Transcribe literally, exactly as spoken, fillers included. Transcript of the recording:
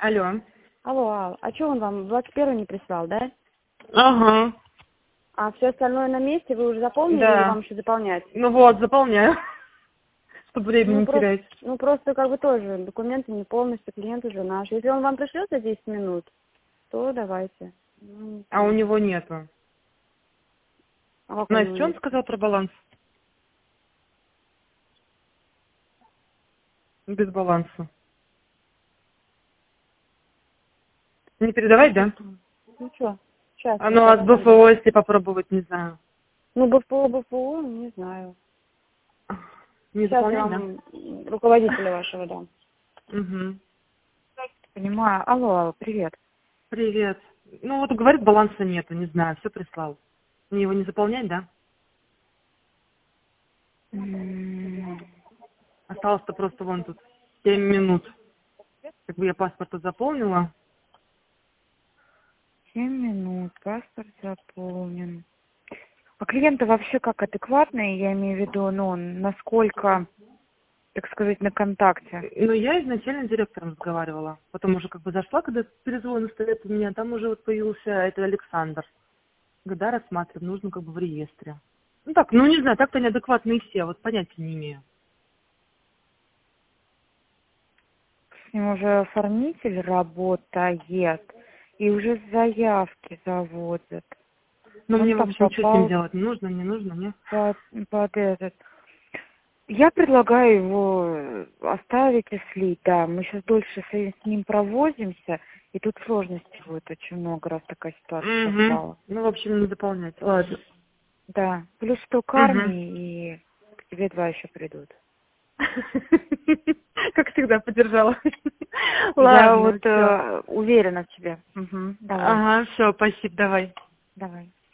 Алло. Алло, Ал, а что он вам двадцать первый не прислал, да? Ага. А все остальное на месте, вы уже заполнили Да. или вам еще заполнять? Ну вот, заполняю, чтобы время Ну не просто, терять. ну просто как бы тоже документы не полностью, клиент уже наш. Если он вам пришлет за десять минут, то давайте. Ну, не А у знаю. него нету. А как у него Настя, что он нет? сказал про баланс? Без баланса. Не передавать, да? Ну что, сейчас, А ну а сейчас. с БФО, если попробовать, не знаю. Ну, БФО, БФО, не знаю. Не Сейчас я заполнять, да? вам руководителя вашего дам. Угу. Понимаю. Алло, Алла, привет. Привет. Ну вот говорит, баланса нету, не знаю, все прислал. Мне его не заполнять, да? М, Осталось-то просто вон тут семь минут. Как бы я паспорт тут заполнила. Семь минут, паспорт заполнен. А клиенты вообще как адекватные, я имею в виду, ну, он насколько, так сказать, на контакте? Ну, я изначально с директором разговаривала. Потом уже как бы зашла, когда перезвоны стоят у меня, там уже вот появился это Александр. Когда рассматриваем, нужно как бы в реестре. Ну так, ну не знаю, так-то неадекватные все, вот понятия не имею. С ним уже оформитель работает, и уже заявки заводят. Но Он мне там вообще ничего с ним попал делать не нужно, не нужно, не? под, под этот. Я предлагаю его оставить и слить, да. Мы сейчас дольше с с ним провозимся, и тут сложностей будет очень много, раз такая ситуация Угу. совпала. Ну, в общем, не заполнять. Ладно. Да, плюс сто к Угу. армии, и к тебе два еще придут. Как всегда, поддержала. Я Ладно, вот все. э, уверена в тебе. Угу, давай, Ага, все, спасибо, давай. давай.